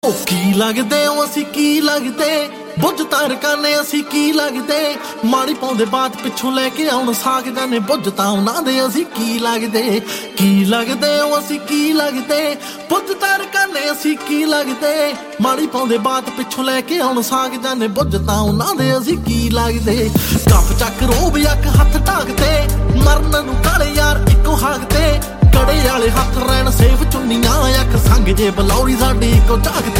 ਉਹ ਕੀ ਲੱਗਦੇ ਹੋ ਅਸੀਂ ਕੀ ਲੱਗਦੇ ਬੁੱਝ ਤਾਰ ਕਾਨੇ ਅਸੀਂ ਕੀ ਲੱਗਦੇ ਮਾੜੀ ਪਾਉਂਦੇ ਬਾਤ ਪਿੱਛੋਂ ਲੈ ਕੇ ਆਉਣ ਸਾਗ ਜਾਨੇ ਬੁੱਝ ਤਾਂ ਉਹਨਾਂ ਦੇ ਅਸੀਂ ਕੀ ਲੱਗਦੇ ਹੋ ਅਸੀਂ ਕੀ ਲੱਗਦੇ ਬੁੱਝ ਤਾਰ ਕਾਨੇ ਅਸੀਂ ਕੀ ਲੱਗਦੇ ਮਾੜੀ ਪਾਉਂਦੇ ਬਾਤ ਪਿੱਛੋਂ ਲੈ ਕੇ ਆਉਣ ਸਾਗ ਜਾਨੇ ਬੁੱਝ ਤਾਂ ਉਹਨਾਂ ਦੇ ਅਸੀਂ ਕੀ ਲੱਗਦੇ ਕੱਪ ਚੱਕ ਰੋਬ ਅੱਖ ਹੱਥ ਢਾਕਦੇ ਮਰਨ ਨੂੰ ਕਾਲੇ ਯਾਰ ਇੱਕੋ ਹਾਕਦੇ ਕੜੇ ਵਾਲੇ ਹੱਥ ਰਹਿਣ ਸੇਫ ਚੁੰਨੀਆਂ ਅੱਖ ਸੰਗ ਜੇ ਬਲੌਰੀ ਸਾਡੀ ਇੱਕੋ ਝਾਕਦੇ